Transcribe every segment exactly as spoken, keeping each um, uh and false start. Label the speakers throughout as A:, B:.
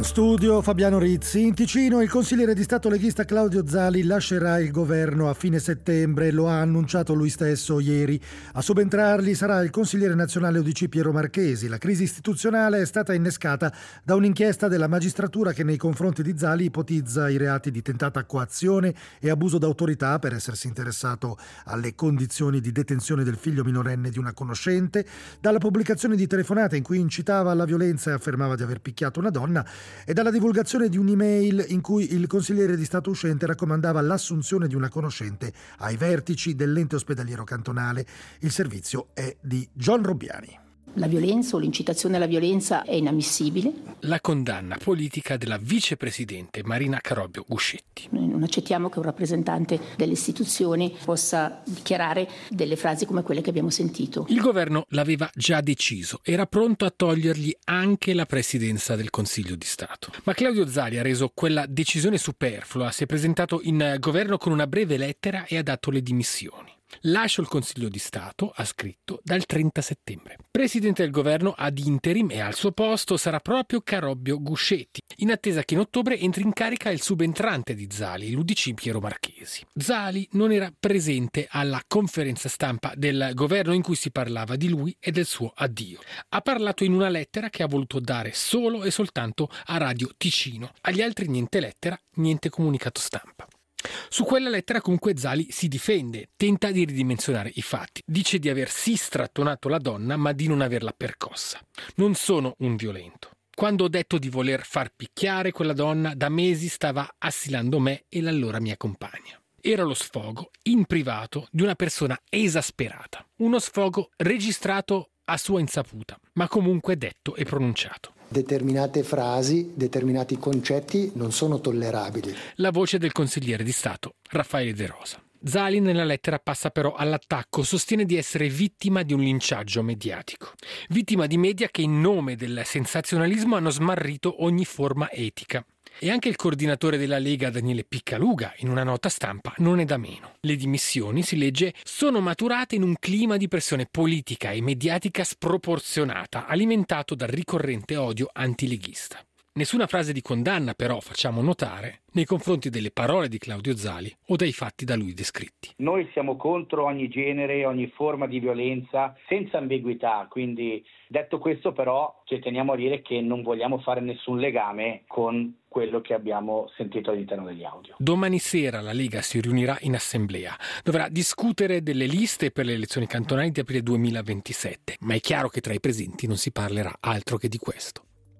A: Studio Fabiano Rizzi. In Ticino il consigliere di Stato leghista Claudio Zali lascerà il governo a fine settembre, lo ha annunciato lui stesso ieri. A subentrargli sarà il consigliere nazionale U D C Piero Marchesi. La crisi istituzionale è stata innescata da un'inchiesta della magistratura che nei confronti di Zali ipotizza i reati di tentata coazione e abuso d'autorità per essersi interessato alle condizioni di detenzione del figlio minorenne di una conoscente, dalla pubblicazione di telefonate in cui incitava alla violenza e affermava di aver picchiato una donna, e dalla divulgazione di un'email in cui il consigliere di Stato uscente raccomandava l'assunzione di una conoscente ai vertici dell'ente ospedaliero cantonale. Il servizio è di John Robbiani.
B: La violenza o l'incitazione alla violenza è inammissibile.
C: La condanna politica della vicepresidente Marina Carobbio Guscetti.
B: Noi non accettiamo che un rappresentante delle istituzioni possa dichiarare delle frasi come quelle che abbiamo sentito.
C: Il governo l'aveva già deciso, era pronto a togliergli anche la presidenza del Consiglio di Stato. Ma Claudio Zali ha reso quella decisione superflua, si è presentato in governo con una breve lettera e ha dato le dimissioni. Lascio il Consiglio di Stato, ha scritto, dal trenta settembre. Presidente del governo ad interim e al suo posto sarà proprio Carobbio Guscetti, in attesa che in ottobre entri in carica il subentrante di Zali, l'U D C Piero Marchesi. Zali non era presente alla conferenza stampa del governo in cui si parlava di lui e del suo addio. Ha parlato in una lettera che ha voluto dare solo e soltanto a Radio Ticino. Agli altri niente lettera, niente comunicato stampa. Su quella lettera comunque Zali si difende, tenta di ridimensionare i fatti. Dice di aver sì strattonato la donna ma di non averla percossa. Non sono un violento. Quando ho detto di voler far picchiare quella donna, da mesi stava assilando me e l'allora mia compagna. Era lo sfogo, in privato, di una persona esasperata. Uno sfogo registrato a sua insaputa, ma comunque detto e pronunciato.
D: Determinate frasi, determinati concetti non sono tollerabili.
C: La voce del consigliere di Stato Raffaele De Rosa. Zali nella lettera passa però all'attacco, sostiene di essere vittima di un linciaggio mediatico. Vittima di media che in nome del sensazionalismo hanno smarrito ogni forma etica. E anche il coordinatore della Lega Daniele Piccaluga, in una nota stampa, non è da meno. Le dimissioni, si legge, sono maturate in un clima di pressione politica e mediatica sproporzionata, alimentato dal ricorrente odio antileghista. Nessuna frase di condanna, però, facciamo notare, nei confronti delle parole di Claudio Zali o dei fatti da lui descritti.
E: Noi siamo contro ogni genere, ogni forma di violenza, senza ambiguità, quindi detto questo però ci teniamo a dire che non vogliamo fare nessun legame con quello che abbiamo sentito all'interno degli audio.
C: Domani sera la Lega si riunirà in assemblea, dovrà discutere delle liste per le elezioni cantonali di aprile duemilaventisette, ma è chiaro che tra i presenti non si parlerà altro che di questo.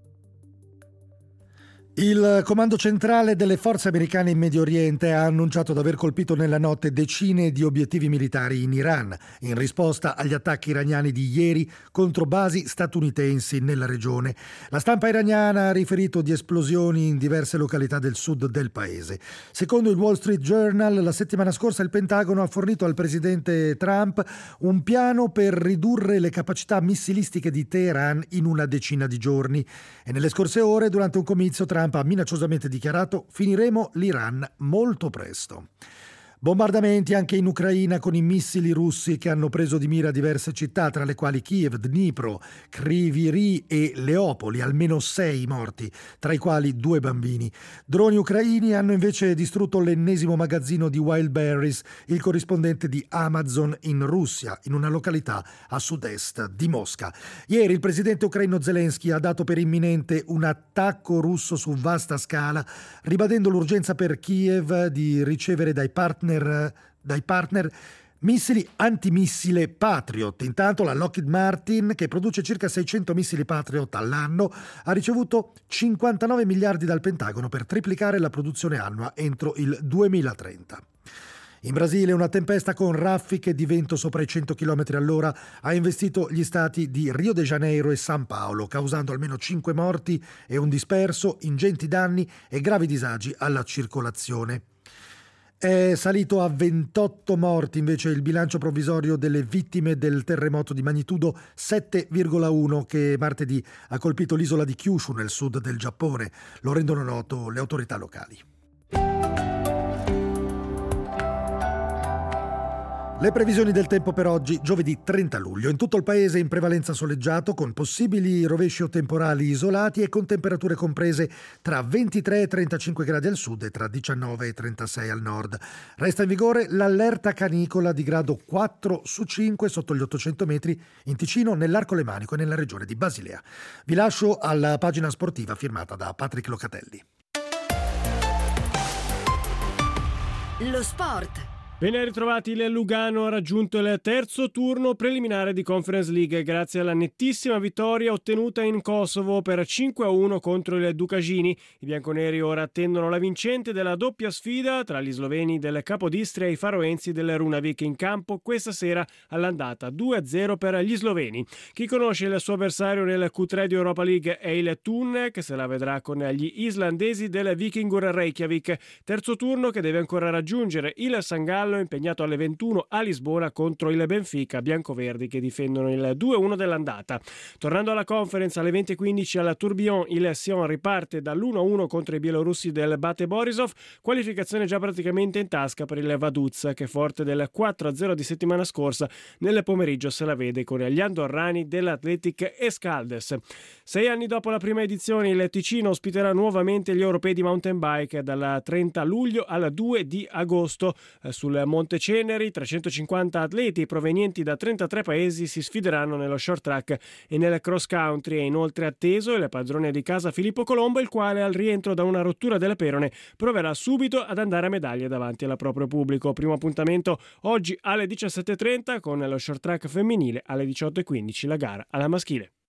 A: Il comando centrale delle forze americane in Medio Oriente ha annunciato di aver colpito nella notte decine di obiettivi militari in Iran, in risposta agli attacchi iraniani di ieri contro basi statunitensi nella regione. La stampa iraniana ha riferito di esplosioni in diverse località del sud del paese. Secondo il Wall Street Journal, la settimana scorsa il Pentagono ha fornito al presidente Trump un piano per ridurre le capacità missilistiche di Teheran in una decina di giorni. E nelle scorse ore, durante un comizio, Trump ha minacciosamente dichiarato: finiremo l'Iran molto presto. Bombardamenti anche in Ucraina con i missili russi che hanno preso di mira diverse città, tra le quali Kiev, Dnipro, Kryvyi Rih e Leopoli, almeno sei morti, tra i quali due bambini. Droni ucraini hanno invece distrutto l'ennesimo magazzino di Wildberries, il corrispondente di Amazon in Russia, in una località a sud-est di Mosca. Ieri il presidente ucraino Zelensky ha dato per imminente un attacco russo su vasta scala, ribadendo l'urgenza per Kiev di ricevere dai partner dai partner missili antimissile Patriot. Intanto la Lockheed Martin, che produce circa seicento missili Patriot all'anno, ha ricevuto cinquantanove miliardi dal Pentagono per triplicare la produzione annua entro il duemilatrenta. In Brasile una tempesta con raffiche di vento sopra i cento chilometri all'ora ha investito gli stati di Rio de Janeiro e San Paolo, causando almeno cinque morti e un disperso, ingenti danni e gravi disagi alla circolazione. È salito a ventotto morti invece il bilancio provvisorio delle vittime del terremoto di magnitudo sette virgola uno che martedì ha colpito l'isola di Kyushu nel sud del Giappone. Lo rendono noto le autorità locali. Le previsioni del tempo per oggi, giovedì trenta luglio. In tutto il paese in prevalenza soleggiato, con possibili rovesci o temporali isolati e con temperature comprese tra ventitré e trentacinque gradi al sud e tra diciannove e trentasei al nord. Resta in vigore l'allerta canicola di grado quattro su cinque sotto gli ottocento metri in Ticino, nell'Arco Lemanico e nella regione di Basilea. Vi lascio alla pagina sportiva firmata da Patrick Locatelli.
F: Lo sport.
G: Ben ritrovati. Il Lugano ha raggiunto il terzo turno preliminare di Conference League grazie alla nettissima vittoria ottenuta in Kosovo per cinque a uno contro il Dukagini. I bianconeri ora attendono la vincente della doppia sfida tra gli sloveni del Capodistria e i faroensi del Runavik in campo questa sera all'andata due a zero per gli sloveni. Chi conosce il suo avversario nel Q tre di Europa League è il Thun, che se la vedrà con gli islandesi del Vikingur Reykjavik. Terzo turno che deve ancora raggiungere il San Gallo, impegnato alle ventuno a Lisbona contro il Benfica, biancoverdi che difendono il due a uno dell'andata. Tornando alla Conference, alle venti e quindici alla Tourbillon il Sion riparte dall'uno a uno contro i bielorussi del Bate Borisov, qualificazione già praticamente in tasca per il Vaduz, che forte del quattro a zero di settimana scorsa nel pomeriggio se la vede con gli andorrani dell'Athletic Escaldes. Sei anni dopo la prima edizione il Ticino ospiterà nuovamente gli europei di mountain bike dal trenta luglio al due di agosto. Sul Monte Ceneri trecentocinquanta atleti provenienti da trentatré paesi si sfideranno nello short track e nel cross country. È inoltre atteso il padrone di casa Filippo Colombo, il quale al rientro da una rottura delle perone proverà subito ad andare a medaglie davanti al proprio pubblico. Primo appuntamento oggi alle diciassette e trenta con lo short track femminile, alle diciotto e quindici la gara alla maschile.